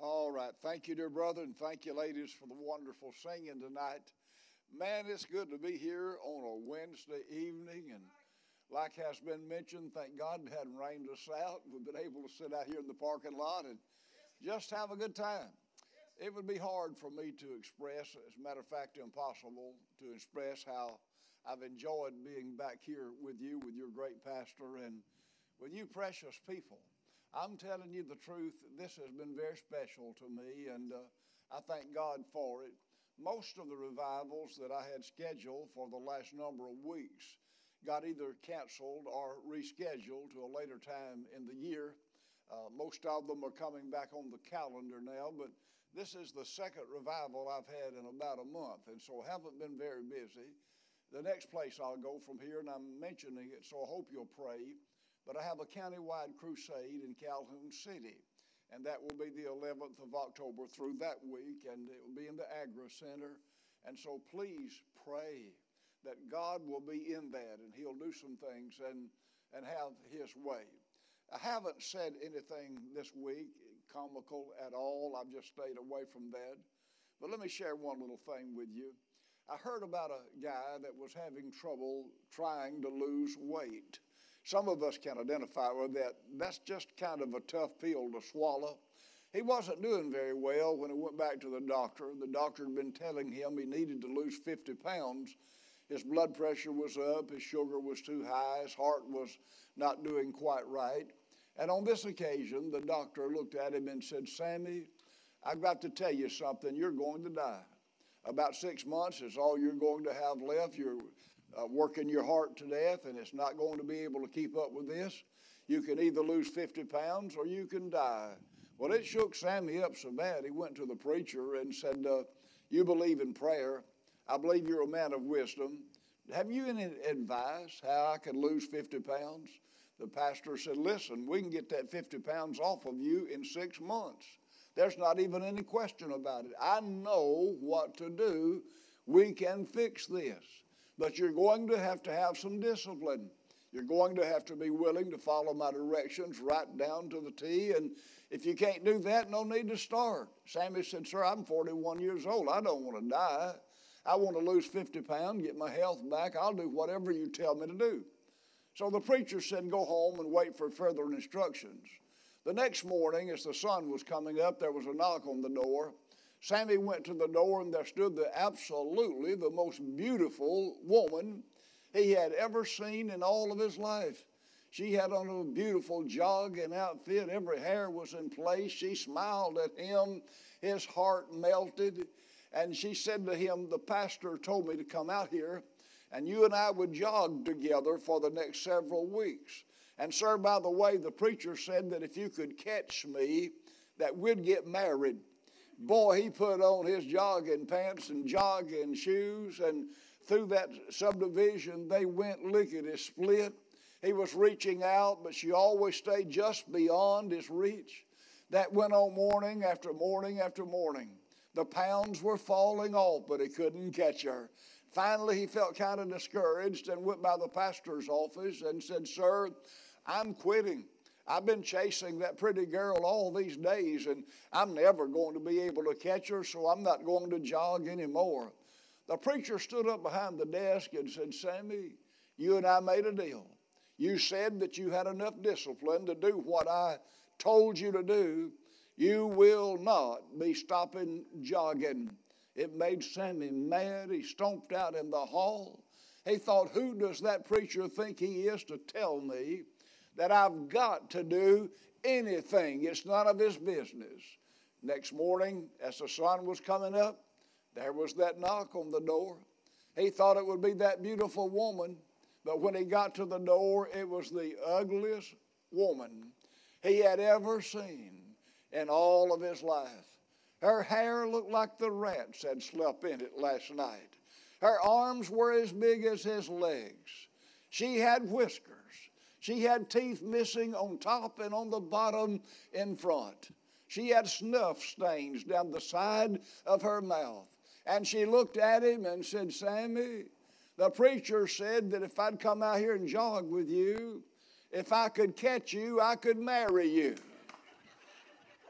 All right. Thank you, dear brother, and thank you, ladies, for the wonderful singing tonight. Man, it's good to be here on a Wednesday evening, and like has been mentioned, thank God it hadn't rained us out. We've been able to sit out here in the parking lot and just have a good time. It would be hard for me to express, as a matter of fact, impossible to express how I've enjoyed being back here with you, with your great pastor, and with you precious people. I'm telling you the truth, this has been very special to me, and I thank God for it. Most of the revivals that I had scheduled for the last number of weeks got either canceled or rescheduled to a later time in the year. Most of them are coming back on the calendar now, but this is the second revival I've had in about a month, and so I haven't been very busy. The next place I'll go from here, and I'm mentioning it, so I hope you'll pray, but I have a countywide crusade in Calhoun City, and that will be the 11th of October through that week, and it will be in the Agri Center. And so please pray that God will be in that, and he'll do some things and have his way. I haven't said anything this week comical at all. I've just stayed away from that. But let me share one little thing with you. I heard about a guy that was having trouble trying to lose weight. Some of us can identify with that. That's just kind of a tough pill to swallow. He wasn't doing very well when he went back to the doctor. The doctor had been telling him he needed to lose 50 pounds. His blood pressure was up, his sugar was too high, his heart was not doing quite right. And on this occasion, the doctor looked at him and said, "Sammy, I've got to tell you something. You're going to die. About 6 months is all you're going to have left. You're working your heart to death, and it's not going to be able to keep up with this. You can either lose 50 pounds or you can die." Well, it shook Sammy up so bad, he went to the preacher and said, "You believe in prayer. I believe you're a man of wisdom. Have you any advice how I can lose 50 pounds? The pastor said, "Listen, we can get that 50 pounds off of you in 6 months. There's not even any question about it. I know what to do. We can fix this. But you're going to have some discipline. You're going to have to be willing to follow my directions right down to the T. And if you can't do that, no need to start." Sammy said, "Sir, I'm 41 years old. I don't want to die. I want to lose 50 pounds, get my health back. I'll do whatever you tell me to do." So the preacher said, "Go home and wait for further instructions." The next morning, as the sun was coming up, there was a knock on the door. Sammy went to the door, and there stood absolutely the most beautiful woman he had ever seen in all of his life. She had on a beautiful jogging outfit. Every hair was in place. She smiled at him. His heart melted. And she said to him, "The pastor told me to come out here, and you and I would jog together for the next several weeks. And sir, by the way, the preacher said that if you could catch me, that we'd get married." Boy, he put on his jogging pants and jogging shoes, and through that subdivision, they went lickety-split. He was reaching out, but she always stayed just beyond his reach. That went on morning after morning after morning. The pounds were falling off, but he couldn't catch her. Finally, he felt kind of discouraged and went by the pastor's office and said, "Sir, I'm quitting. I've been chasing that pretty girl all these days, and I'm never going to be able to catch her, so I'm not going to jog anymore." The preacher stood up behind the desk and said, "Sammy, you and I made a deal. You said that you had enough discipline to do what I told you to do. You will not be stopping jogging." It made Sammy mad. He stomped out in the hall. He thought, who does that preacher think he is to tell me that I've got to do anything? It's none of his business. Next morning, as the sun was coming up, there was that knock on the door. He thought it would be that beautiful woman, but when he got to the door, it was the ugliest woman he had ever seen in all of his life. Her hair looked like the rats had slept in it last night. Her arms were as big as his legs. She had whiskers. She had teeth missing on top and on the bottom in front. She had snuff stains down the side of her mouth. And she looked at him and said, "Sammy, the preacher said that if I'd come out here and jog with you, if I could catch you, I could marry you."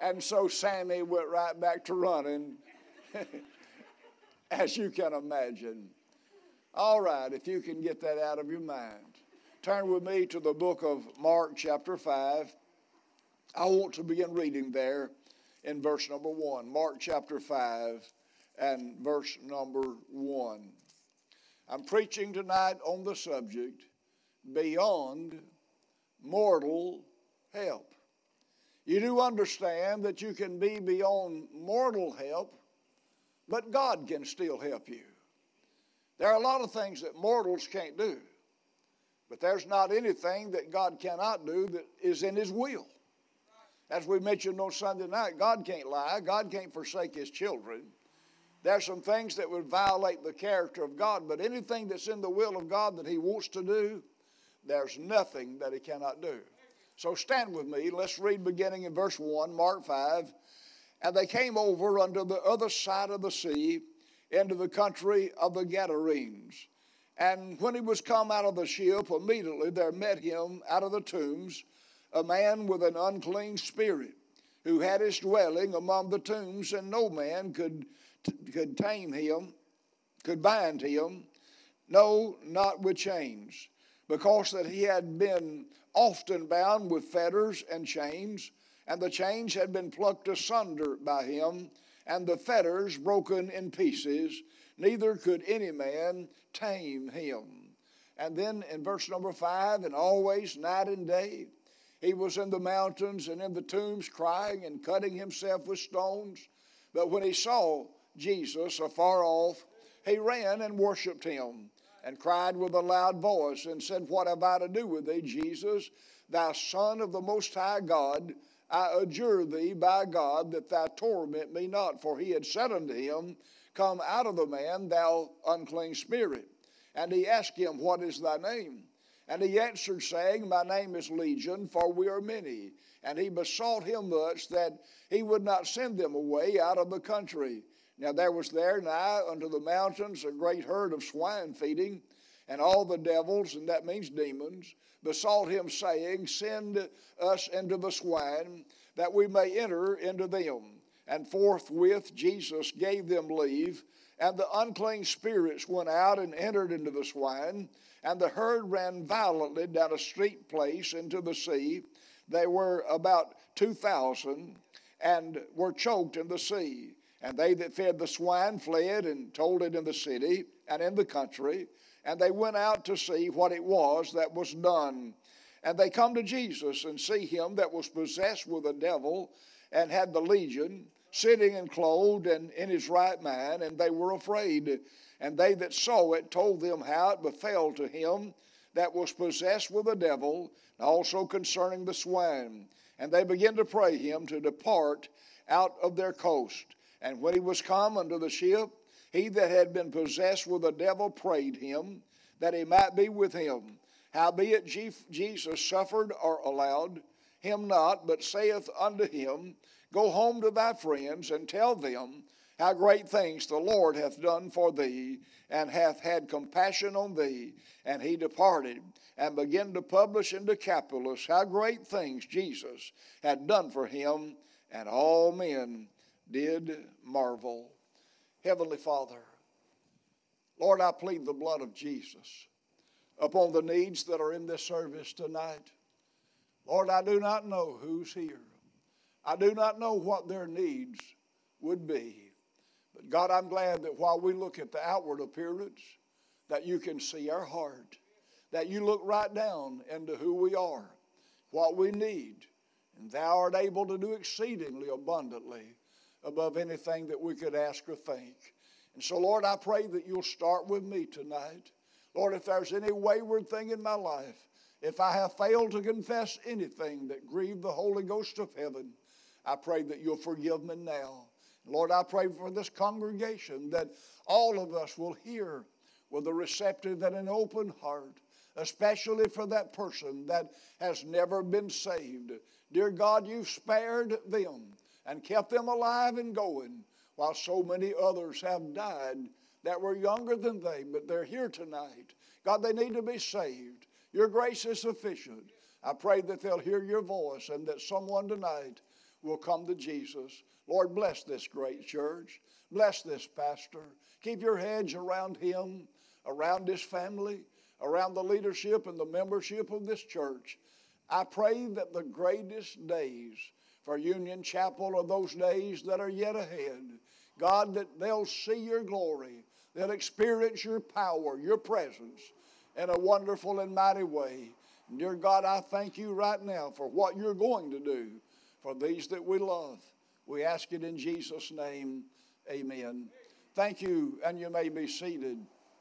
And so Sammy went right back to running, as you can imagine. All right, if you can get that out of your mind. Turn with me to the book of Mark chapter 5. I want to begin reading there in verse number 1. Mark chapter 5 and verse number 1. I'm preaching tonight on the subject, beyond mortal help. You do understand that you can be beyond mortal help, but God can still help you. There are a lot of things that mortals can't do, but there's not anything that God cannot do that is in His will. As we mentioned on Sunday night, God can't lie. God can't forsake His children. There's some things that would violate the character of God, but anything that's in the will of God that He wants to do, there's nothing that He cannot do. So stand with me. Let's read beginning in verse 1, Mark 5. And they came over unto the other side of the sea, into the country of the Gadarenes. And when he was come out of the ship, immediately there met him out of the tombs a man with an unclean spirit, who had his dwelling among the tombs, and no man could tame him, could bind him, no, not with chains, because that he had been often bound with fetters and chains, and the chains had been plucked asunder by him, and the fetters broken in pieces, neither could any man tame him. And then in verse number 5, and always night and day, he was in the mountains and in the tombs crying and cutting himself with stones. But when he saw Jesus afar off, he ran and worshipped him, and cried with a loud voice, and said, What have I to do with thee, Jesus, thou Son of the Most High God? I adjure thee by God that thou torment me not. For he had said unto him, Come out of the man, thou unclean spirit. And he asked him, What is thy name? And he answered, saying, My name is Legion, for we are many. And he besought him much that he would not send them away out of the country. Now there was there nigh unto the mountains a great herd of swine feeding, and all the devils, and that means demons, besought him, saying, Send us into the swine, that we may enter into them. And forthwith Jesus gave them leave, and the unclean spirits went out and entered into the swine, and the herd ran violently down a steep place into the sea. They were about 2,000, and were choked in the sea. And they that fed the swine fled and told it in the city and in the country. And they went out to see what it was that was done. And they come to Jesus and see him that was possessed with a devil and had the legion, sitting and clothed and in his right mind. And they were afraid. And they that saw it told them how it befell to him that was possessed with a devil, and also concerning the swine. And they began to pray him to depart out of their coast. And when he was come unto the ship, he that had been possessed with a devil prayed him that he might be with him. Howbeit Jesus suffered or allowed him not, but saith unto him, Go home to thy friends, and tell them how great things the Lord hath done for thee, and hath had compassion on thee. And he departed, and began to publish in Decapolis how great things Jesus had done for him, and all men did marvel. Heavenly Father, Lord, I plead the blood of Jesus upon the needs that are in this service tonight. Lord, I do not know who's here. I do not know what their needs would be. But God, I'm glad that while we look at the outward appearance, that you can see our heart, that you look right down into who we are, what we need, and thou art able to do exceedingly abundantly above anything that we could ask or think. And so, Lord, I pray that you'll start with me tonight. Lord, if there's any wayward thing in my life, if I have failed to confess anything that grieved the Holy Ghost of heaven, I pray that you'll forgive me now. Lord, I pray for this congregation that all of us will hear with a receptive and an open heart, especially for that person that has never been saved. Dear God, you've spared them and kept them alive and going, while so many others have died that were younger than they, but they're here tonight. God, they need to be saved. Your grace is sufficient. I pray that they'll hear your voice, and that someone tonight will come to Jesus. Lord, bless this great church. Bless this pastor. Keep your hedge around him, around his family, around the leadership and the membership of this church. I pray that the greatest days for Union Chapel are those days that are yet ahead. God, that they'll see your glory, they'll experience your power, your presence in a wonderful and mighty way. And dear God, I thank you right now for what you're going to do for these that we love. We ask it in Jesus' name. Amen. Thank you, and you may be seated.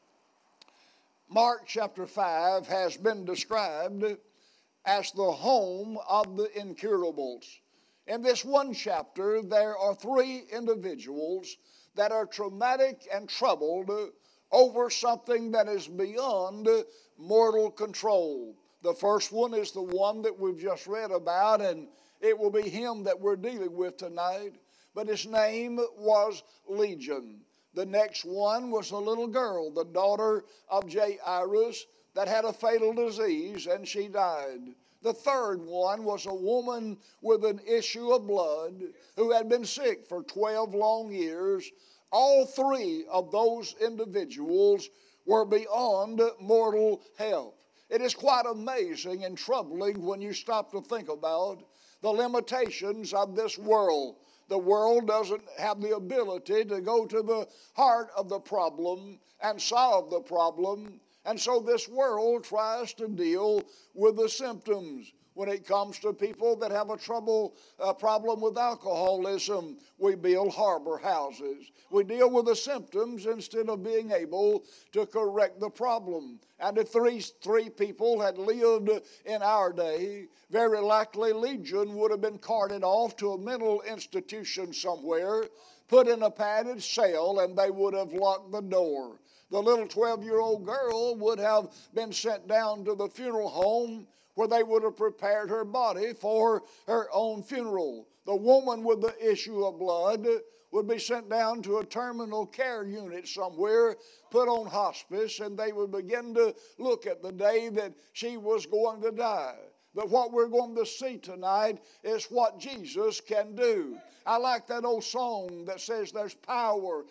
Mark chapter 5 has been described as the home of the incurables. In this one chapter, there are three individuals that are traumatic and troubled over something that is beyond mortal control. The first one is the one that we've just read about, and it will be him that we're dealing with tonight. But his name was Legion. The next one was a little girl, the daughter of Jairus, that had a fatal disease, and she died. The third one was a woman with an issue of blood who had been sick for 12 long years. All three of those individuals were beyond mortal help. It is quite amazing and troubling when you stop to think about the limitations of this world. The world doesn't have the ability to go to the heart of the problem and solve the problem. And so this world tries to deal with the symptoms. When it comes to people that have a problem with alcoholism, we build harbor houses. We deal with the symptoms instead of being able to correct the problem. And if three people had lived in our day, very likely Legion would have been carted off to a mental institution somewhere, put in a padded cell, and they would have locked the door. The little 12-year-old girl would have been sent down to the funeral home where they would have prepared her body for her own funeral. The woman with the issue of blood would be sent down to a terminal care unit somewhere, put on hospice, and they would begin to look at the day that she was going to die. But what we're going to see tonight is what Jesus can do. I like that old song that says there's power,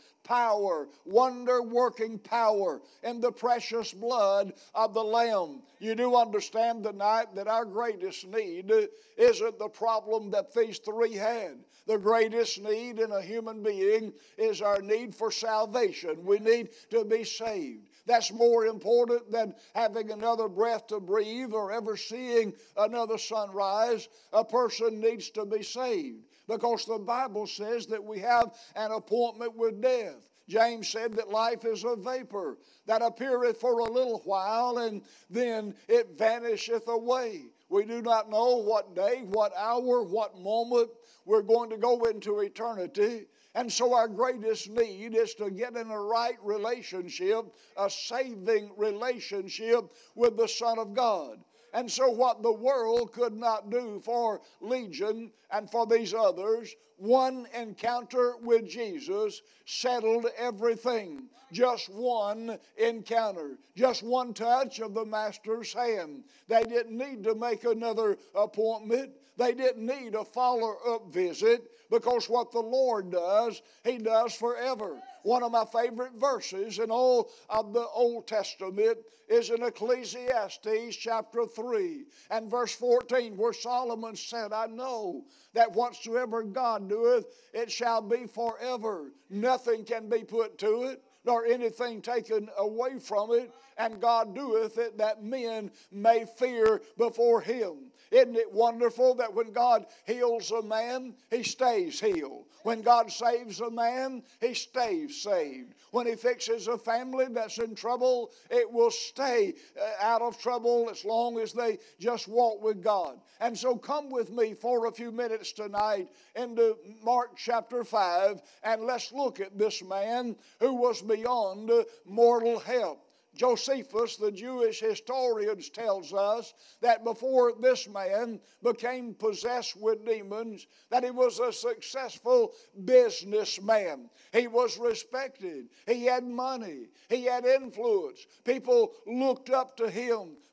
wonder-working power in the precious blood of the Lamb. You do understand tonight that our greatest need isn't the problem that these three had. The greatest need in a human being is our need for salvation. We need to be saved. That's more important than having another breath to breathe or ever seeing another sunrise. A person needs to be saved because the Bible says that we have an appointment with death. James said that life is a vapor that appeareth for a little while and then it vanisheth away. We do not know what day, what hour, what moment we're going to go into eternity. And so our greatest need is to get in a right relationship, a saving relationship with the Son of God. And so what the world could not do for Legion and for these others, one encounter with Jesus settled everything. Just one encounter, just one touch of the Master's hand. They didn't need to make another appointment. They didn't need a follow-up visit because what the Lord does, He does forever. One of my favorite verses in all of the Old Testament is in Ecclesiastes chapter 3 and verse 14 where Solomon said, I know that whatsoever God doeth, it shall be forever. Nothing can be put to it, nor anything taken away from it, and God doeth it that men may fear before Him. Isn't it wonderful that when God heals a man, he stays healed? When God saves a man, he stays saved. When He fixes a family that's in trouble, it will stay out of trouble as long as they just walk with God. And so come with me for a few minutes tonight into Mark chapter 5, and let's look at this man who was beyond mortal help. Josephus, the Jewish historian, tells us that before this man became possessed with demons, that he was a successful businessman. He was respected. He had money. He had influence. People looked up to him.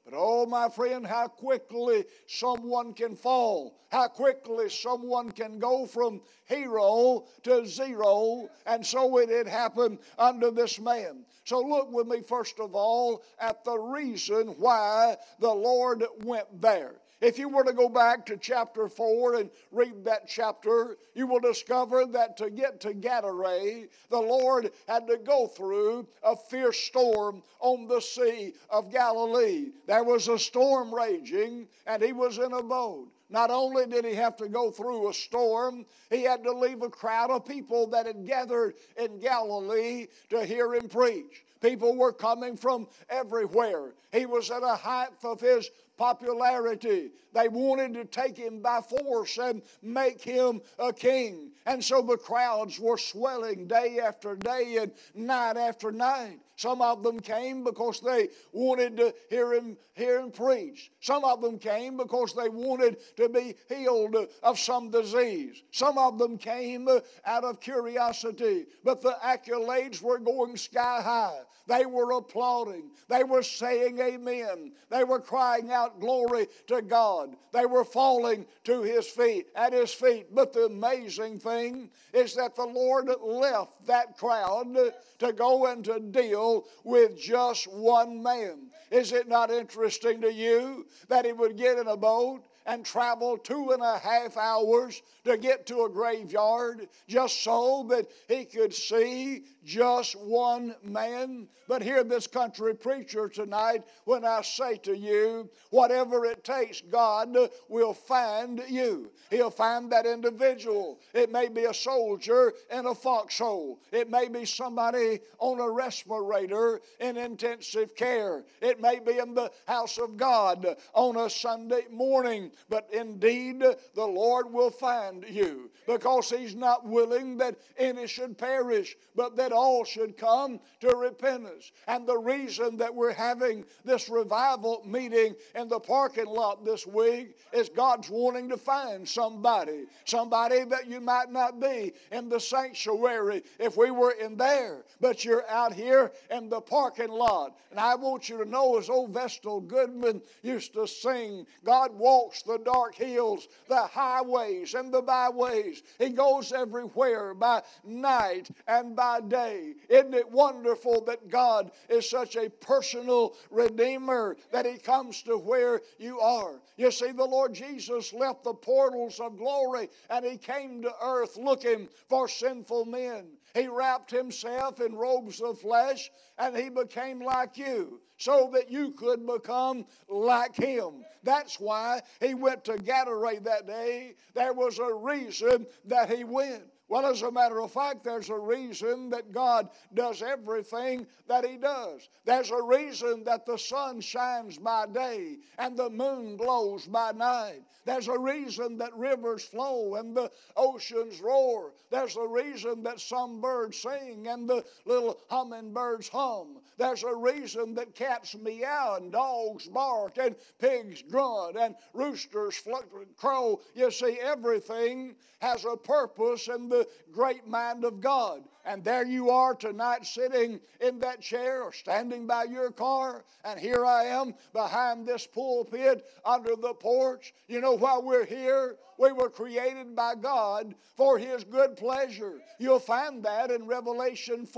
But oh, my friend, how quickly someone can fall. How quickly someone can go from hero to zero. And so it had happened unto this man. So look with me first of all at the reason why the Lord went there. If you were to go back to chapter 4 and read that chapter, you will discover that to get to Gadareh, the Lord had to go through a fierce storm on the Sea of Galilee. There was a storm raging, and he was in a boat. Not only did he have to go through a storm, he had to leave a crowd of people that had gathered in Galilee to hear him preach. People were coming from everywhere. He was at a height of his popularity. They wanted to take him by force and make him a king. And so the crowds were swelling day after day and night after night. Some of them came because they wanted to hear him preach. Some of them came because they wanted to be healed of some disease. Some of them came out of curiosity. But the accolades were going sky high. They were applauding. They were saying amen. They were crying out glory to God. They were falling to his feet, at his feet. But the amazing thing is that the Lord left that crowd to go and to deal with just one man. Is it not interesting to you that he would get in a boat and travel 2.5 hours to get to a graveyard just so that he could see just one man? But hear this country preacher tonight when I say to you, whatever it takes, God will find you. He'll find that individual. It may be a soldier in a foxhole. It may be somebody on a respirator in intensive care. It may be in the house of God on a Sunday morning. But indeed, the Lord will find you, because he's not willing that any should perish, but that all should come to repentance. And the reason that we're having this revival meeting in the parking lot this week is God's wanting to find somebody that you might not be in the sanctuary if we were in there, but you're out here in the parking lot. And I want you to know, as old Vestal Goodman used to sing, God walks the dark hills, the highways and the byways. He goes everywhere by night and by day. Isn't it wonderful that God is such a personal redeemer, that he comes to where you are? You see, the Lord Jesus left the portals of glory and he came to earth looking for sinful men. He wrapped himself in robes of flesh and he became like you, so that you could become like him. That's why he went to Gadareh that day. There was a reason that he went. Well, as a matter of fact, there's a reason that God does everything that he does. There's a reason that the sun shines by day and the moon glows by night. There's a reason that rivers flow and the oceans roar. There's a reason that some birds sing and the little hummingbirds hum. There's a reason that cats meow and dogs bark and pigs grunt and roosters crow. You see, everything has a purpose in the great mind of God. And there you are tonight, sitting in that chair or standing by your car, and here I am behind this pulpit under the porch. You know why we're here? We were created by God for his good pleasure. You'll find that in Revelation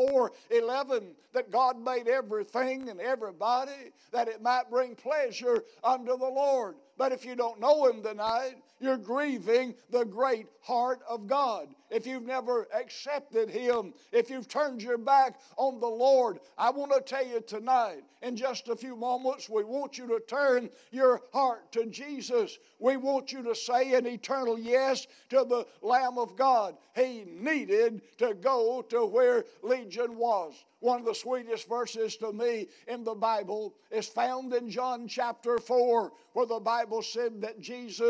4:11, that God made everything and everybody that it might bring pleasure unto the Lord. But if you don't know him tonight, you're grieving the great heart of God. If you've never accepted him, if you've turned your back on the Lord, I want to tell you tonight, in just a few moments, we want you to turn your heart to Jesus. We want you to say an eternal yes to the Lamb of God. He needed to go to where Legion was. One of the sweetest verses to me in the Bible is found in John chapter 4, where the Bible said that Jesus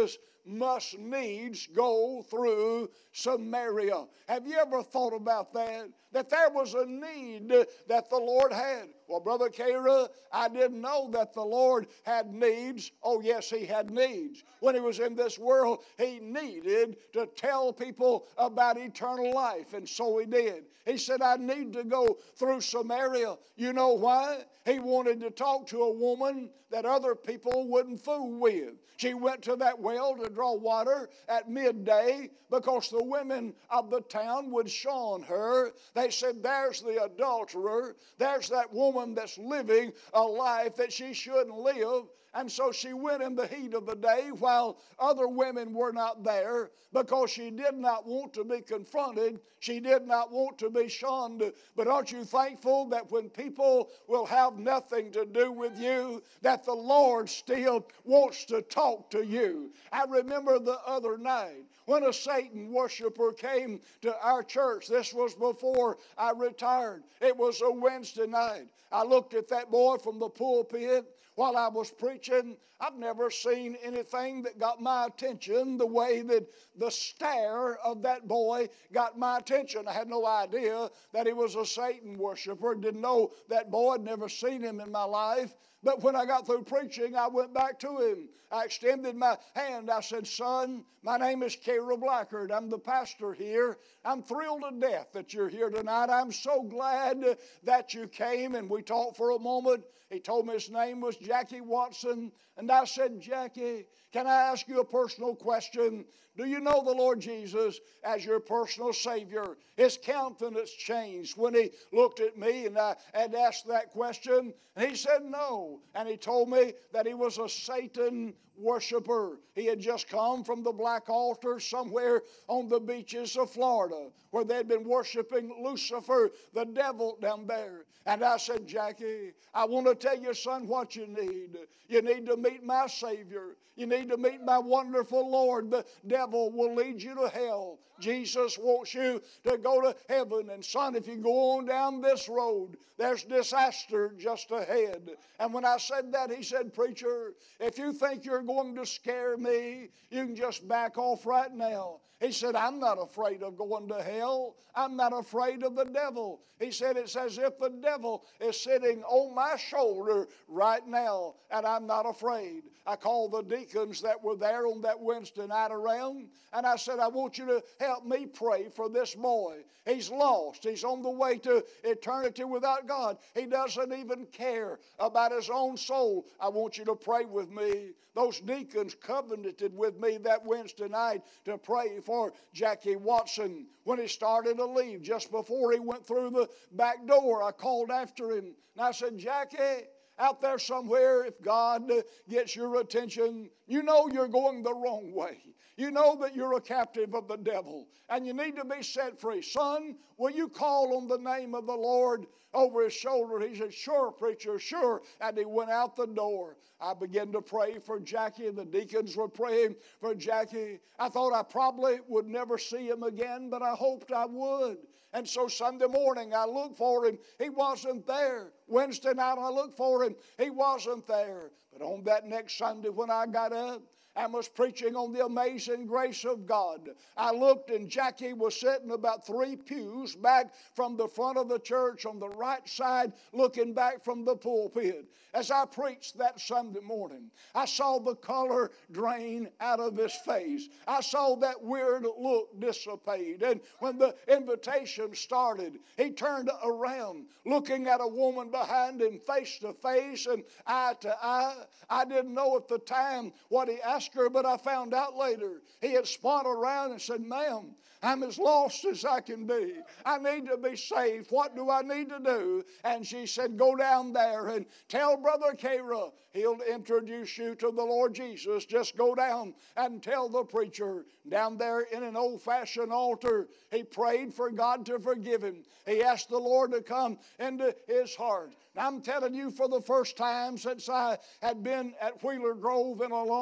must needs go through Samaria. Have you ever thought about that? That there was a need that the Lord had. Well, Brother Kara, I didn't know that the Lord had needs. Oh, yes, He had needs. When He was in this world, He needed to tell people about eternal life, and so He did. He said, I need to go through Samaria. You know why? He wanted to talk to a woman that other people wouldn't fool with. She went to that well to draw water at midday because the women of the town would shun her. They said, there's the adulterer. There's that woman that's living a life that she shouldn't live. And so she went in the heat of the day while other women were not there because she did not want to be confronted. She did not want to be shunned. But aren't you thankful that when people will have nothing to do with you, that the Lord still wants to talk to you? I remember the other night when a Satan worshiper came to our church. This was before I retired. It was a Wednesday night. I looked at that boy from the pulpit while I was preaching. I've never seen anything that got my attention the way that the stare of that boy got my attention. I had no idea that he was a Satan worshiper. Didn't know that boy. I'd never seen him in my life. But when I got through preaching, I went back to him. I extended my hand. I said, son, my name is Kara Blackard. I'm the pastor here. I'm thrilled to death that you're here tonight. I'm so glad that you came. And we talked for a moment. He told me his name was Jackie Watson. And I said, Jackie, can I ask you a personal question? Do you know the Lord Jesus as your personal Savior? His countenance changed when he looked at me, and I had asked that question. And he said no. And he told me that he was a Satan worshiper. He had just come from the black altar somewhere on the beaches of Florida where they'd been worshiping Lucifer, the devil, down there. And I said, Jackie, I want to tell you, son, what you need. You need to meet my Savior. You need to meet my wonderful Lord. The devil will lead you to hell. Jesus wants you to go to heaven. And son, if you go on down this road, there's disaster just ahead. And when I said that, he said, preacher, if you think you're going to scare me, you can just back off right now. He said, I'm not afraid of going to hell. I'm not afraid of the devil. He said, it's as if the devil is sitting on my shoulder right now, and I'm not afraid. I called the deacons that were there on that Wednesday night around, and I said, I want you to help me pray for this boy. He's lost. He's on the way to eternity without God. He doesn't even care about his own soul. I want you to pray with me. Those deacons covenanted with me that Wednesday night to pray for Jackie Watson. When he started to leave, just before he went through the back door, I called after him. And I said, Jackie, out there somewhere, if God gets your attention, you know you're going the wrong way. You know that you're a captive of the devil, and you need to be set free. Son, will you call on the name of the Lord over his shoulder? He said, sure, preacher, sure. And he went out the door. I began to pray for Jackie. The deacons were praying for Jackie. I thought I probably would never see him again, but I hoped I would. And so Sunday morning, I looked for him. He wasn't there. Wednesday night, I looked for him. He wasn't there. But on that next Sunday when I got up, I was preaching on the amazing grace of God. I looked, and Jackie was sitting about 3 pews back from the front of the church on the right side, looking back from the pulpit. As I preached that Sunday morning, I saw the color drain out of his face. I saw that weird look dissipate. And when the invitation started, he turned around, looking at a woman behind him face to face and eye to eye. I didn't know at the time what he asked her, but I found out later. He had spun around and said, ma'am, I'm as lost as I can be. I need to be saved. What do I need to do? And she said, go down there and tell Brother Kara. He'll introduce you to the Lord Jesus. Just go down and tell the preacher. Down there in an old-fashioned altar, he prayed for God to forgive him. He asked the Lord to come into his heart. I'm telling you, for the first time since I had been at Wheeler Grove in a long time,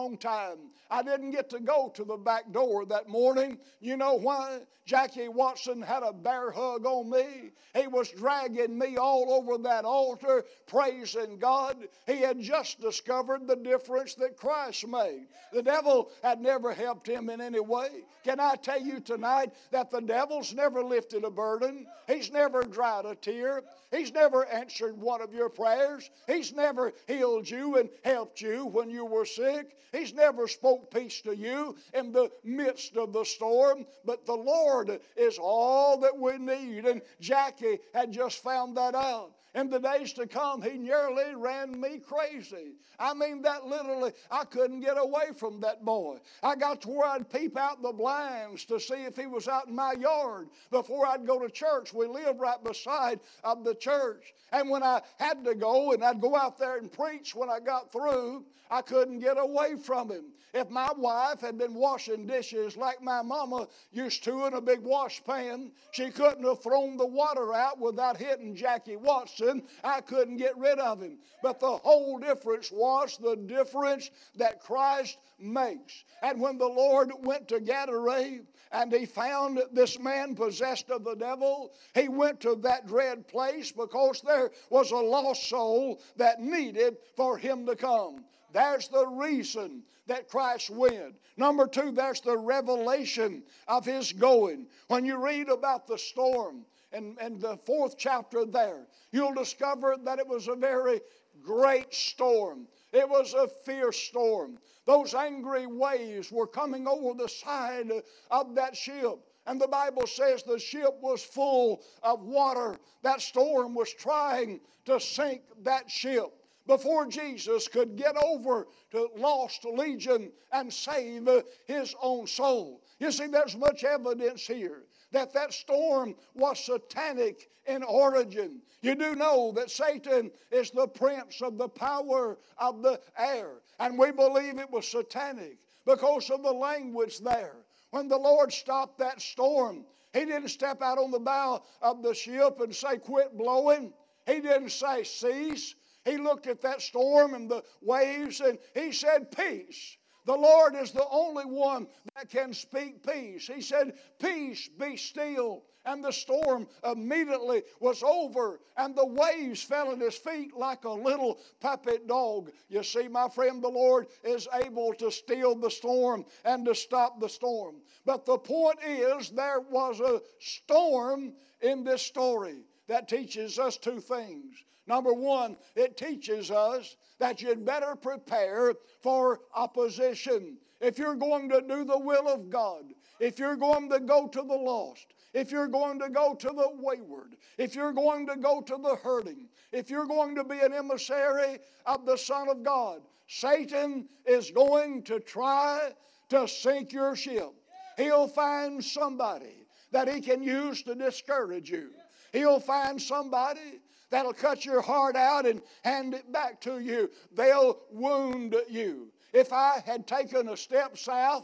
time. I didn't get to go to the back door that morning. You know why? Jackie Watson had a bear hug on me. He was dragging me all over that altar, praising God. He had just discovered the difference that Christ made. The devil had never helped him in any way. Can I tell you tonight that the devil's never lifted a burden? He's never dried a tear. He's never answered one of your prayers. He's never healed you and helped you when you were sick. He's never spoke peace to you in the midst of the storm. But the Lord is all that we need. And Jackie had just found that out. In the days to come, he nearly ran me crazy. I mean, that literally, I couldn't get away from that boy. I got to where I'd peep out the blinds to see if he was out in my yard before I'd go to church. We lived right beside of the church. And when I had to go, and I'd go out there and preach when I got through, I couldn't get away from him. If my wife had been washing dishes like my mama used to in a big wash pan, she couldn't have thrown the water out without hitting Jackie Watson. I couldn't get rid of him. But the whole difference was the difference that Christ makes. And when the Lord went to Gadarene and he found this man possessed of the devil, he went to that dread place because there was a lost soul that needed for him to come. There's the reason that Christ went. Number two, there's the revelation of his going. When you read about the storm and the 4th chapter there, you'll discover that it was a very great storm. It was a fierce storm. Those angry waves were coming over the side of that ship. And the Bible says the ship was full of water. That storm was trying to sink that ship before Jesus could get over to lost legion and save his own soul. You see, there's much evidence here that that storm was satanic in origin. You do know that Satan is the prince of the power of the air. And we believe it was satanic because of the language there. When the Lord stopped that storm, he didn't step out on the bow of the ship and say, "Quit blowing." He didn't say, "Cease." He looked at that storm and the waves and he said, "Peace." The Lord is the only one that can speak peace. He said, "Peace, be still." And the storm immediately was over, and the waves fell at his feet like a little puppet dog. You see, my friend, the Lord is able to still the storm and to stop the storm. But the point is, there was a storm in this story that teaches us two things. Number one, it teaches us that you'd better prepare for opposition. If you're going to do the will of God, if you're going to go to the lost, if you're going to go to the wayward, if you're going to go to the hurting, if you're going to be an emissary of the Son of God, Satan is going to try to sink your ship. He'll find somebody that he can use to discourage you. He'll find somebody that'll cut your heart out and hand it back to you. They'll wound you. If I had taken a step south,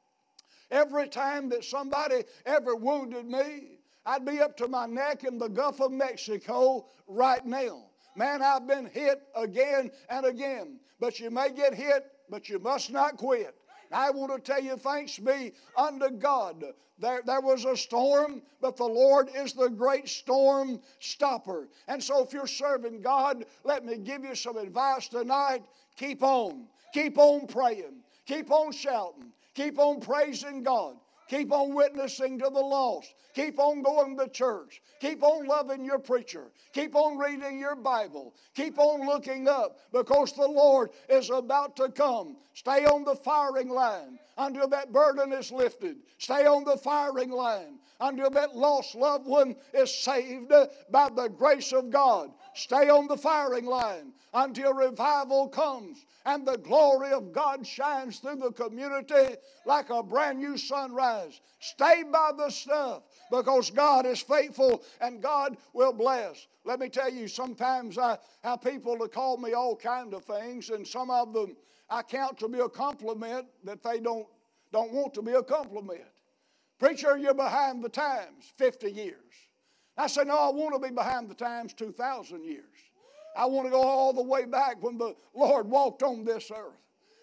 every time that somebody ever wounded me, I'd be up to my neck in the Gulf of Mexico right now. Man, I've been hit again and again. But you may get hit, but you must not quit. I want to tell you, thanks be unto God. There was a storm, but the Lord is the great storm stopper. And so if you're serving God, let me give you some advice tonight. Keep on. Keep on praying. Keep on shouting. Keep on praising God. Keep on witnessing to the lost. Keep on going to church. Keep on loving your preacher. Keep on reading your Bible. Keep on looking up because the Lord is about to come. Stay on the firing line until that burden is lifted. Stay on the firing line until that lost loved one is saved by the grace of God. Stay on the firing line until revival comes and the glory of God shines through the community like a brand new sunrise. Stay by the stuff because God is faithful and God will bless. Let me tell you, sometimes I have people to call me all kind of things, and some of them I count to be a compliment that they don't want to be a compliment. Preacher, you're behind the times 50 years. I say, no, I want to be behind the times 2,000 years. I want to go all the way back when the Lord walked on this earth.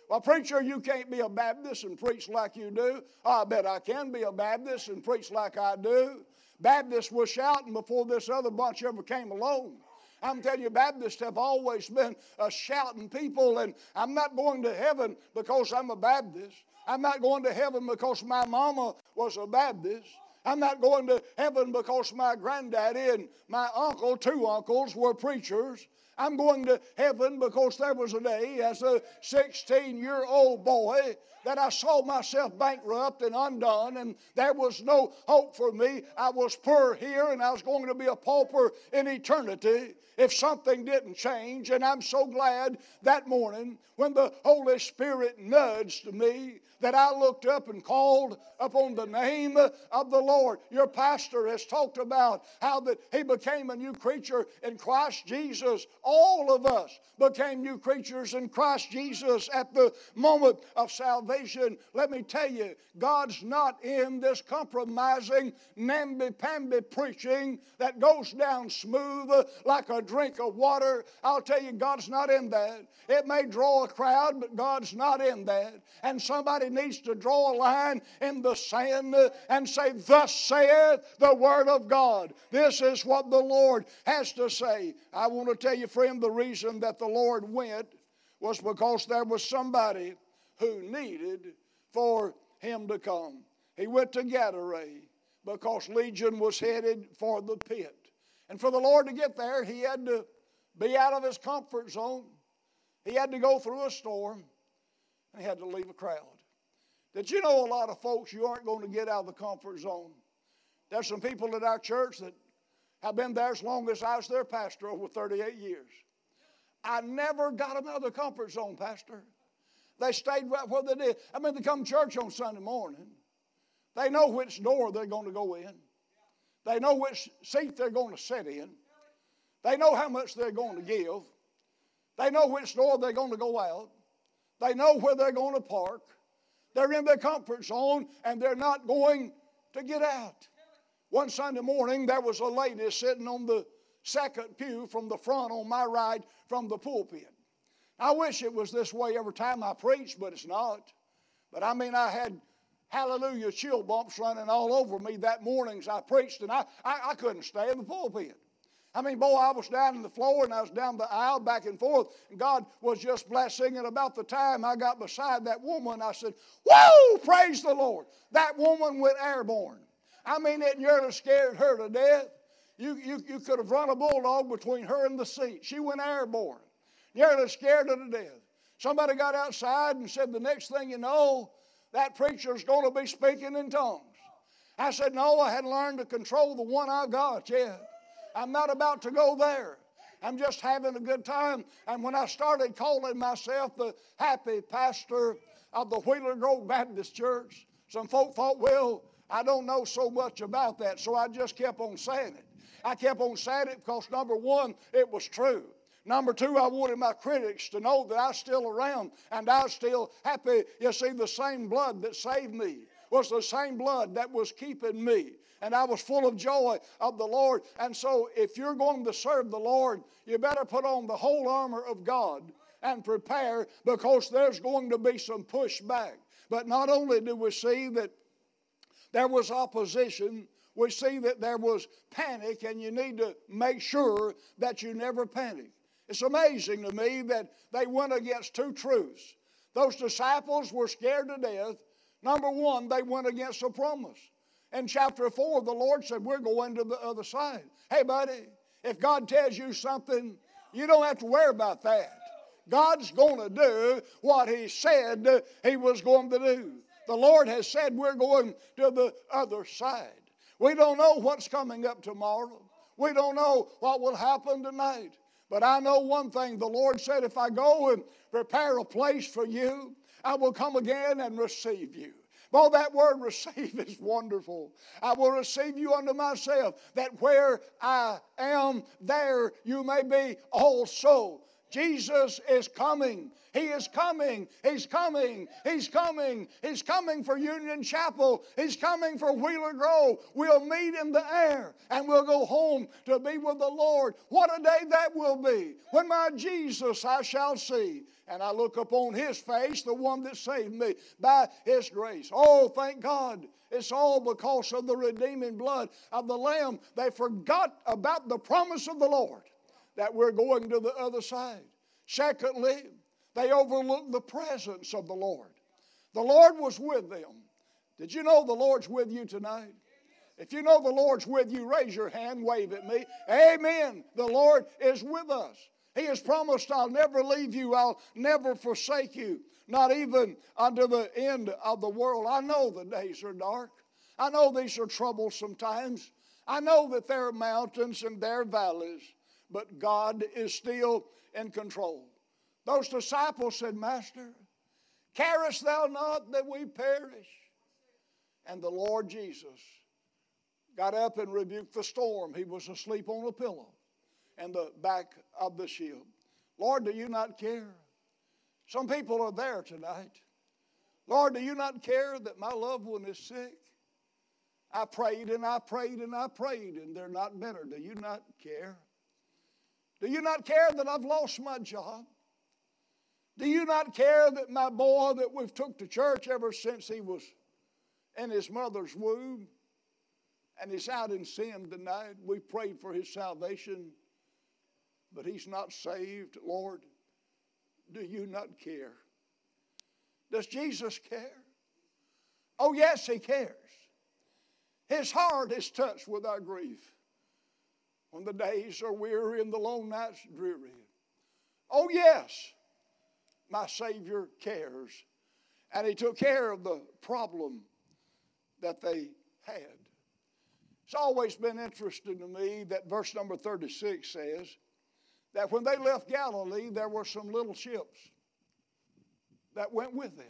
Well, preacher, you can't be a Baptist and preach like you do. I bet I can be a Baptist and preach like I do. Baptists were shouting before this other bunch ever came along. I'm telling you, Baptists have always been a shouting people, and I'm not going to heaven because I'm a Baptist. I'm not going to heaven because my mama was a Baptist. I'm not going to heaven because my granddaddy and my uncle, 2 uncles, were preachers. I'm going to heaven because there was a day as a 16-year-old boy that I saw myself bankrupt and undone, and there was no hope for me. I was poor here, and I was going to be a pauper in eternity if something didn't change. And I'm so glad that morning when the Holy Spirit nudged me that I looked up and called upon the name of the Lord. Your pastor has talked about how that he became a new creature in Christ Jesus. All of us became new creatures in Christ Jesus at the moment of salvation. Let me tell you, God's not in this compromising, namby-pamby preaching that goes down smooth like a drink of water. I'll tell you, God's not in that. It may draw a crowd, but God's not in that. And somebody needs to draw a line in the sand and say, thus saith the Word of God. This is what the Lord has to say. I want to tell you, friend, the reason that the Lord went was because there was somebody who needed for him to come. He went to Gadarene because Legion was headed for the pit. And for the Lord to get there, he had to be out of his comfort zone. He had to go through a storm, and he had to leave a crowd. Did you know a lot of folks, you aren't going to get out of the comfort zone? There's some people at our church that have been there as long as I was their pastor, over 38 years. I never got them out of the comfort zone, Pastor. They stayed right where they did. I mean, they come to church on Sunday morning. They know which door they're going to go in. They know which seat they're going to sit in. They know how much they're going to give. They know which door they're going to go out. They know where they're going to park. They're in their comfort zone, and they're not going to get out. One Sunday morning, there was a lady sitting on the second pew from the front on my right from the pulpit. I wish it was this way every time I preached, but it's not. But I mean, I had hallelujah chill bumps running all over me that morning as I preached, and I couldn't stay in the pulpit. I mean, boy, I was down on the floor and I was down the aisle back and forth, and God was just blessing. And about the time I got beside that woman, I said, whoa, praise the Lord. That woman went airborne. I mean, it nearly scared her to death. You could have run a bulldog between her and the seat. She went airborne. Nearly scared her to death. Somebody got outside and said, the next thing you know, that preacher's going to be speaking in tongues. I said, no, I hadn't learned to control the one I got yet. I'm not about to go there. I'm just having a good time. And when I started calling myself the happy pastor of the Wheeler Grove Baptist Church, some folk thought, well, I don't know so much about that, so I just kept on saying it. I kept on saying it because, number one, it was true. Number two, I wanted my critics to know that I was still around and I was still happy. You see, the same blood that saved me was the same blood that was keeping me. And I was full of joy of the Lord. And so if you're going to serve the Lord, you better put on the whole armor of God and prepare, because there's going to be some pushback. But not only do we see that there was opposition, we see that there was panic, and you need to make sure that you never panic. It's amazing to me that they went against two truths. Those disciples were scared to death. Number one, they went against a promise. In chapter 4, the Lord said, we're going to the other side. Hey, buddy, if God tells you something, you don't have to worry about that. God's going to do what He said He was going to do. The Lord has said we're going to the other side. We don't know what's coming up tomorrow. We don't know what will happen tonight. But I know one thing. The Lord said, if I go and prepare a place for you, I will come again and receive you. Well, that word receive is wonderful. I will receive you unto myself, that where I am, there you may be also. Jesus is coming. He is coming. He's coming. He's coming. He's coming for Union Chapel. He's coming for Wheeler Grove. We'll meet in the air and we'll go home to be with the Lord. What a day that will be. When my Jesus I shall see, and I look upon His face, the one that saved me by His grace. Oh, thank God. It's all because of the redeeming blood of the Lamb. They forgot about the promise of the Lord, that we're going to the other side. Secondly, they overlooked the presence of the Lord. The Lord was with them. Did you know the Lord's with you tonight? If you know the Lord's with you, raise your hand, wave at me. Amen. The Lord is with us. He has promised, I'll never leave you, I'll never forsake you, not even unto the end of the world. I know the days are dark. I know these are troublesome times. I know that there are mountains and there are valleys, but God is still in control. Those disciples said, Master, carest thou not that we perish? And the Lord Jesus got up and rebuked the storm. He was asleep on a pillow in the back of the ship. Lord, do you not care? Some people are there tonight. Lord, do you not care that my loved one is sick? I prayed and I prayed and I prayed and they're not better. Do you not care? Do you not care that I've lost my job? Do you not care that my boy that we've took to church ever since he was in his mother's womb and he's out in sin tonight? We prayed for his salvation, but he's not saved. Lord, do you not care? Does Jesus care? Oh, yes, He cares. His heart is touched with our grief when the days are weary and the long nights dreary. Oh, yes, my Savior cares. And He took care of the problem that they had. It's always been interesting to me that verse number 36 says that when they left Galilee, there were some little ships that went with them.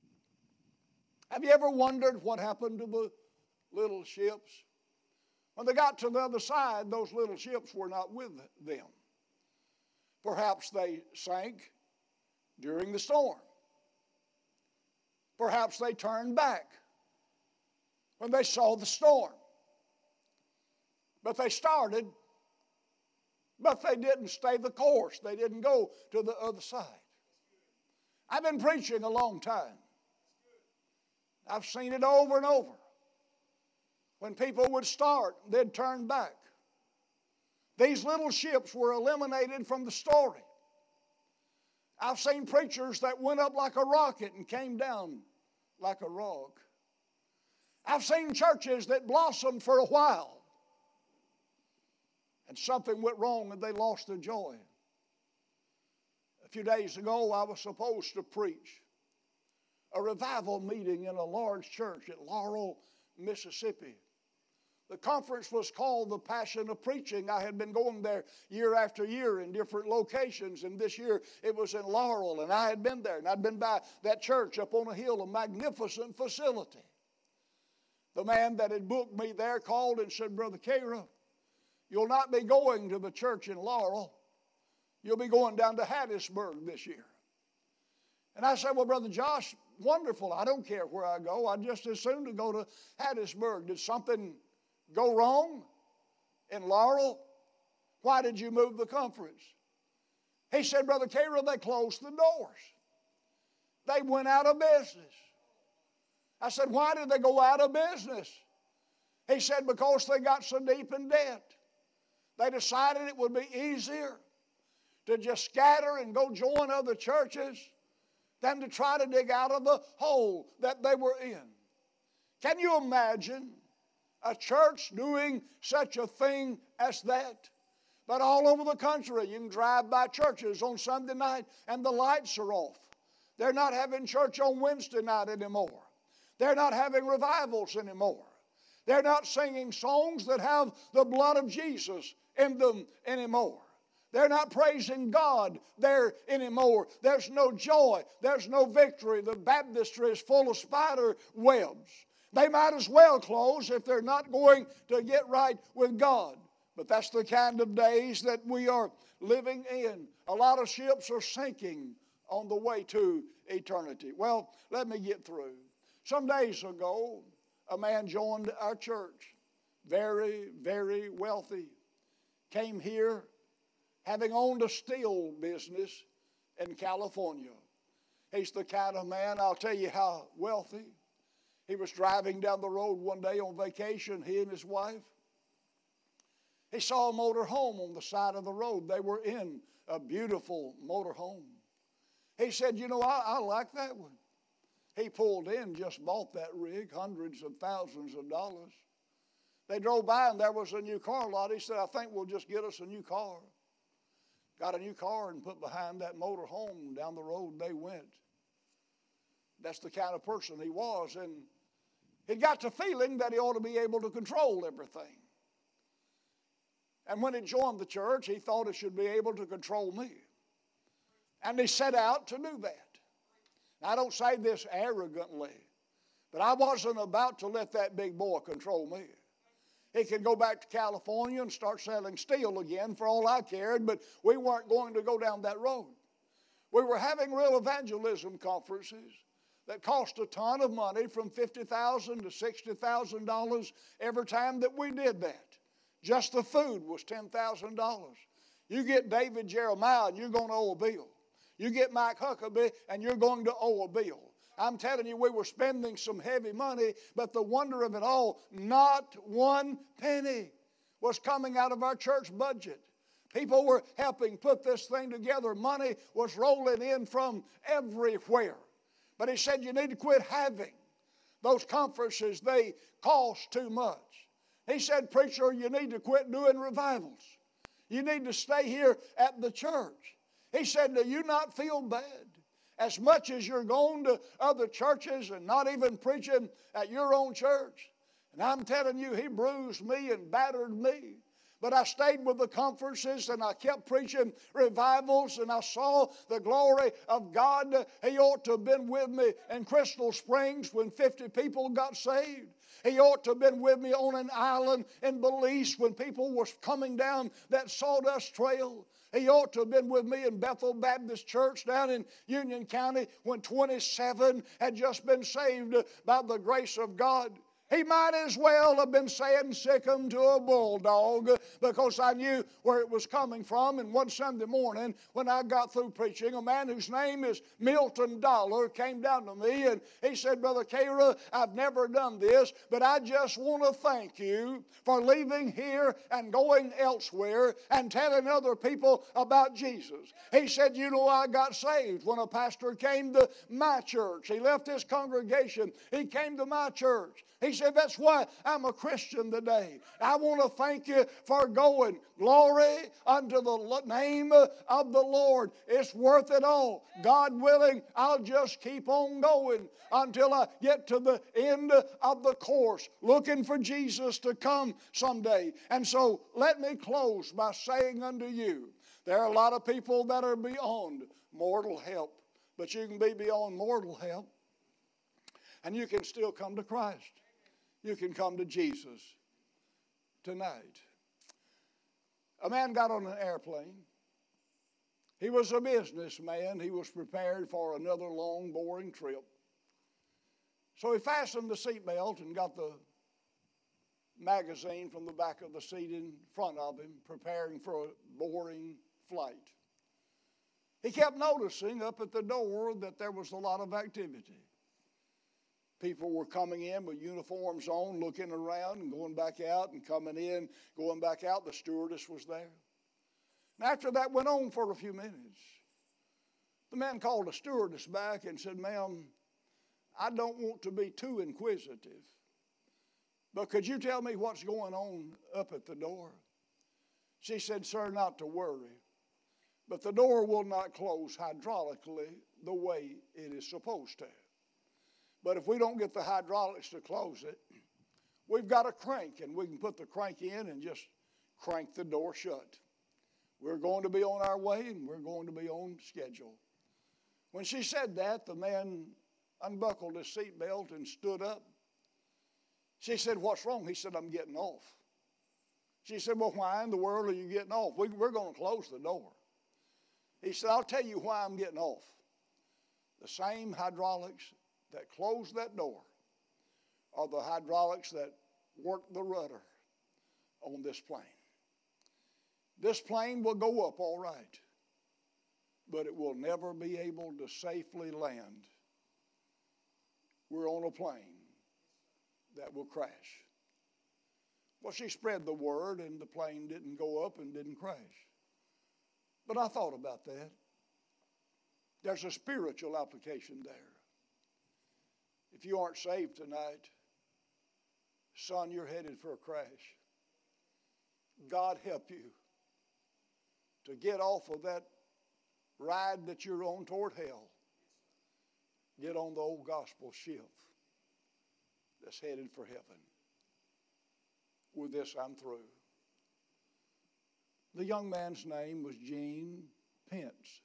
Have you ever wondered what happened to the little ships? When they got to the other side, those little ships were not with them. Perhaps they sank during the storm. Perhaps they turned back when they saw the storm. But they started, but they didn't stay the course. They didn't go to the other side. I've been preaching a long time. I've seen it over and over. When people would start, they'd turn back. These little ships were eliminated from the story. I've seen preachers that went up like a rocket and came down like a rock. I've seen churches that blossomed for a while, and something went wrong and they lost their joy. A few days ago, I was supposed to preach a revival meeting in a large church at Laurel, Mississippi. The conference was called The Passion of Preaching. I had been going there year after year in different locations, and this year it was in Laurel, and I had been there, and I'd been by that church up on a hill, a magnificent facility. The man that had booked me there called and said, Brother Cairo, you'll not be going to the church in Laurel. You'll be going down to Hattiesburg this year. And I said, well, Brother Josh, wonderful. I don't care where I go. I'd just as soon to go to Hattiesburg. Did something go wrong in Laurel? Why did you move the conference? He said, Brother Cairo, they closed the doors. They went out of business. I said, why did they go out of business? He said, because they got so deep in debt. They decided it would be easier to just scatter and go join other churches than to try to dig out of the hole that they were in. Can you imagine a church doing such a thing as that? But all over the country, you can drive by churches on Sunday night and the lights are off. They're not having church on Wednesday night anymore. They're not having revivals anymore. They're not singing songs that have the blood of Jesus in them anymore. They're not praising God there anymore. There's no joy. There's no victory. The baptistry is full of spider webs. They might as well close if they're not going to get right with God. But that's the kind of days that we are living in. A lot of ships are sinking on the way to eternity. Well, let me get through. Some days ago, a man joined our church, very, very wealthy. Came here having owned a steel business in California. He's the kind of man, I'll tell you how wealthy. He was driving down the road one day on vacation, he and his wife. He saw a motor home on the side of the road. They were in a beautiful motor home. He said, you know, I like that one. He pulled in, just bought that rig, hundreds of thousands of dollars. They drove by and there was a new car lot. He said, I think we'll just get us a new car. Got a new car and put behind that motor home. Down the road they went. That's the kind of person he was. And he got the feeling that he ought to be able to control everything. And when he joined the church, he thought he should be able to control me. And he set out to do that. Now, I don't say this arrogantly, but I wasn't about to let that big boy control me. He could go back to California and start selling steel again for all I cared, but we weren't going to go down that road. We were having real evangelism conferences that cost a ton of money, from $50,000 to $60,000 every time that we did that. Just the food was $10,000. You get David Jeremiah and you're going to owe a bill. You get Mike Huckabee and you're going to owe a bill. I'm telling you, we were spending some heavy money, but the wonder of it all, not one penny was coming out of our church budget. People were helping put this thing together. Money was rolling in from everywhere. But he said, you need to quit having those conferences. They cost too much. He said, preacher, you need to quit doing revivals. You need to stay here at the church. He said, do you not feel bad? As much as you're going to other churches and not even preaching at your own church. And I'm telling you, he bruised me and battered me. But I stayed with the conferences and I kept preaching revivals and I saw the glory of God. He ought to have been with me in Crystal Springs when 50 people got saved. He ought to have been with me on an island in Belize when people were coming down that sawdust trail. He ought to have been with me in Bethel Baptist Church down in Union County when 27 had just been saved by the grace of God. He might as well have been saying sick 'em to a bulldog, because I knew where it was coming from. And one Sunday morning when I got through preaching, a man whose name is Milton Dollar came down to me and he said, Brother Kara, I've never done this, but I just want to thank you for leaving here and going elsewhere and telling other people about Jesus. He said, you know, I got saved when a pastor came to my church. He left his congregation. He came to my church. He said, that's why I'm a Christian today. I want to thank you for going. Glory unto the name of the Lord. It's worth it all. God willing, I'll just keep on going until I get to the end of the course, looking for Jesus to come someday. And so let me close by saying unto you, there are a lot of people that are beyond mortal help, but you can be beyond mortal help and you can still come to Christ. You can come to Jesus tonight. A man got on an airplane. He was a businessman. He was prepared for another long, boring trip. So he fastened the seatbelt and got the magazine from the back of the seat in front of him, preparing for a boring flight. He kept noticing up at the door that there was a lot of activity. People were coming in with uniforms on, looking around and going back out and coming in, going back out. The stewardess was there. And after that went on for a few minutes, the man called the stewardess back and said, ma'am, I don't want to be too inquisitive, but could you tell me what's going on up at the door? She said, sir, not to worry, but the door will not close hydraulically the way it is supposed to. But if we don't get the hydraulics to close it, we've got a crank, and we can put the crank in and just crank the door shut. We're going to be on our way, and we're going to be on schedule. When she said that, the man unbuckled his seatbelt and stood up. She said, what's wrong? He said, I'm getting off. She said, well, why in the world are you getting off? We're going to close the door. He said, I'll tell you why I'm getting off. The same hydraulics that close that door are the hydraulics that work the rudder on this plane. This plane will go up all right, but it will never be able to safely land. We're on a plane that will crash. Well, she spread the word, and the plane didn't go up and didn't crash. But I thought about that. There's a spiritual application there. If you aren't saved tonight, son, you're headed for a crash. God help you to get off of that ride that you're on toward hell. Get on the old gospel ship that's headed for heaven. With this, I'm through. The young man's name was Gene Pence,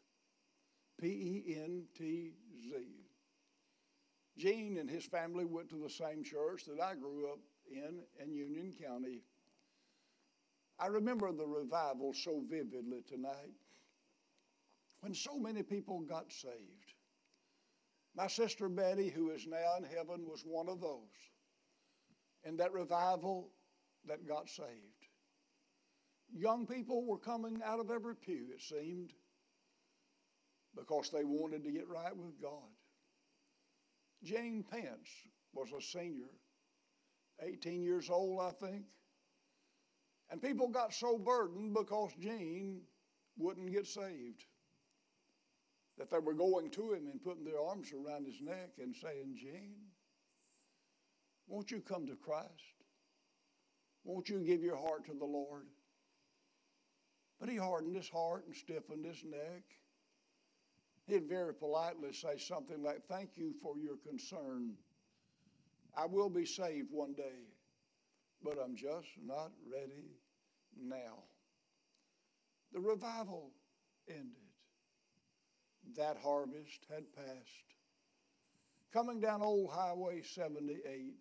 P-E-N-T-Z. Gene and his family went to the same church that I grew up in Union County. I remember the revival so vividly tonight when so many people got saved. My sister Betty, who is now in heaven, was one of those in that revival that got saved. Young people were coming out of every pew, it seemed, because they wanted to get right with God. Jane Pence was a senior, 18 years old, I think. And people got so burdened because Gene wouldn't get saved that they were going to him and putting their arms around his neck and saying, Gene, won't you come to Christ? Won't you give your heart to the Lord? But he hardened his heart and stiffened his neck. He'd very politely say something like, thank you for your concern. I will be saved one day, but I'm just not ready now. The revival ended. That harvest had passed. Coming down Old Highway 78,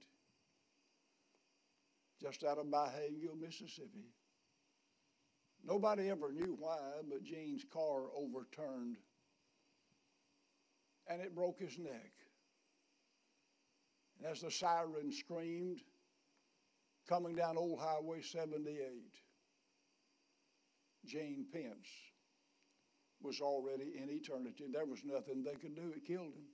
just out of Byhalia, Mississippi. Nobody ever knew why, but Gene's car overturned, and it broke his neck. And as the siren screamed, coming down Old Highway 78, Gene Pence was already in eternity. There was nothing they could do. It killed him.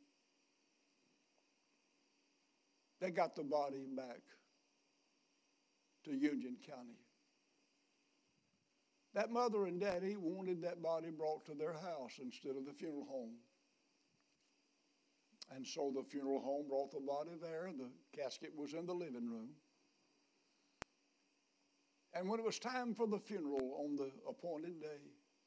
They got the body back to Union County. That mother and daddy wanted that body brought to their house instead of the funeral home. And so the funeral home brought the body there. The casket was in the living room. And when it was time for the funeral on the appointed day,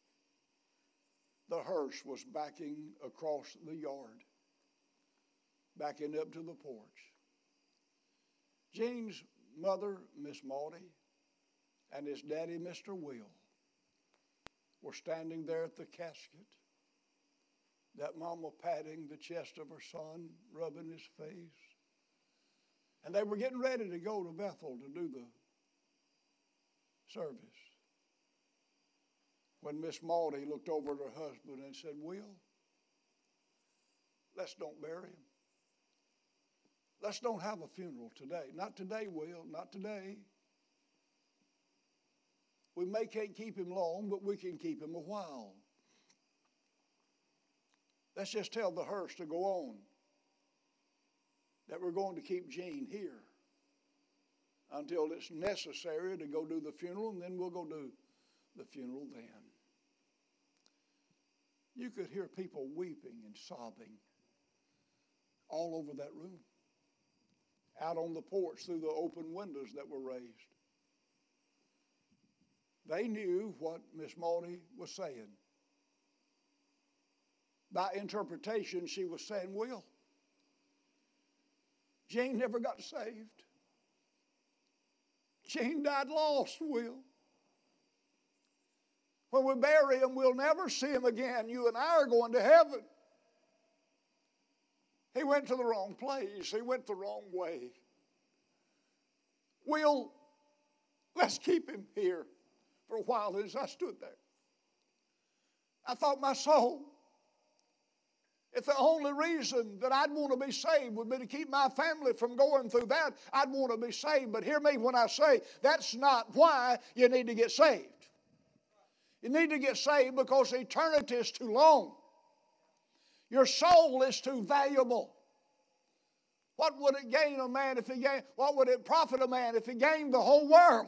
the hearse was backing across the yard, backing up to the porch. Gene's mother, Miss Maudie, and his daddy, Mr. Will, were standing there at the casket. That mama patting the chest of her son, rubbing his face. And they were getting ready to go to Bethel to do the service. When Miss Maudie looked over at her husband and said, Will, let's don't bury him. Let's don't have a funeral today. Not today, Will, not today. We can't keep him long, but we can keep him a while. Let's just tell the hearse to go on, that we're going to keep Gene here until it's necessary to go do the funeral, and then we'll go do the funeral then. You could hear people weeping and sobbing all over that room, out on the porch through the open windows that were raised. They knew what Miss Maudie was saying. By interpretation, she was saying, Will, Gene never got saved. Gene died lost, Will. When we bury him, we'll never see him again. You and I are going to heaven. He went to the wrong place. He went the wrong way. Will, Let's keep him here for a while. As I stood there, I thought my soul, if the only reason that I'd want to be saved would be to keep my family from going through that, I'd want to be saved. But hear me when I say that's not why you need to get saved. You need to get saved because eternity is too long. Your soul is too valuable. What would it gain a man if he gained? What would it profit a man if he gained the whole world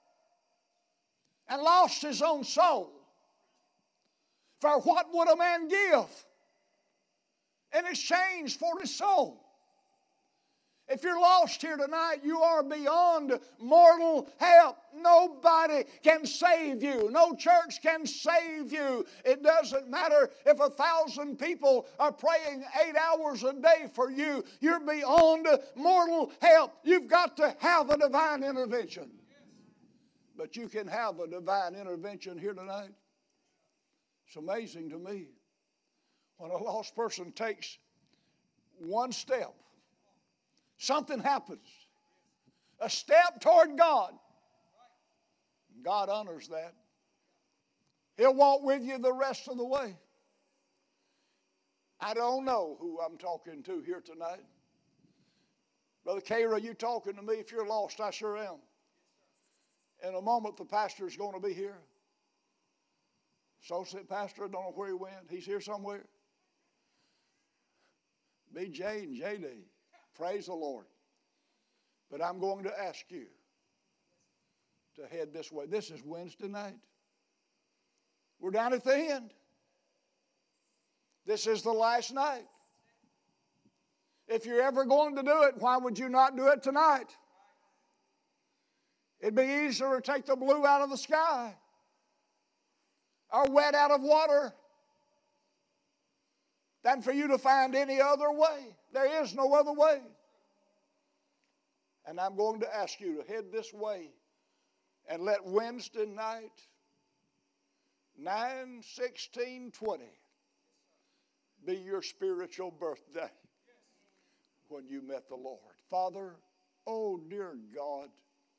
and lost his own soul? For what would a man give in exchange for his soul? If you're lost here tonight, you are beyond mortal help. Nobody can save you. No church can save you. It doesn't matter if 1,000 people are praying 8 hours a day for you. You're beyond mortal help. You've got to have a divine intervention. But you can have a divine intervention here tonight. It's amazing to me when a lost person takes one step. Something happens. A step toward God. God honors that. He'll walk with you the rest of the way. I don't know who I'm talking to here tonight. Brother Kara, you talking to me? If you're lost, I sure am. In a moment, the pastor's going to be here. Associate pastor, I don't know where he went. He's here somewhere. BJ and JD. Praise the Lord. But I'm going to ask you to head this way. This is Wednesday night. We're down at the end. This is the last night. If you're ever going to do it, why would you not do it tonight? It'd be easier to take the blue out of the sky or wet out of water than for you to find any other way. There is no other way. And I'm going to ask you to head this way and let Wednesday night, 9/16/20, be your spiritual birthday when you met the Lord. Father, oh dear God,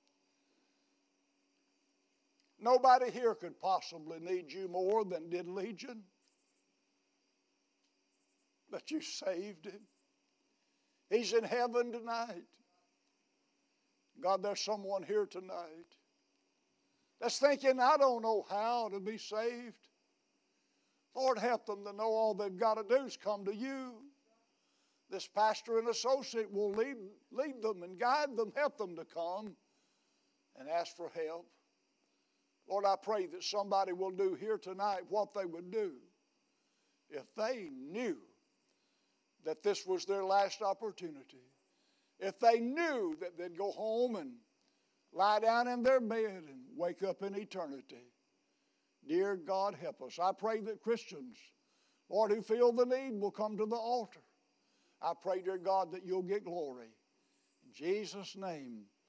nobody here could possibly need you more than did Legion. But you saved him. He's in heaven tonight. God, there's someone here tonight that's thinking, I don't know how to be saved. Lord, help them to know all they've got to do is come to you. This pastor and associate will lead them and guide them, help them to come and ask for help. Lord, I pray that somebody will do here tonight what they would do if they knew that this was their last opportunity. If they knew that they'd go home and lie down in their bed and wake up in eternity. Dear God, help us. I pray that Christians, Lord, who feel the need will come to the altar. I pray, dear God, that you'll get glory. In Jesus' name.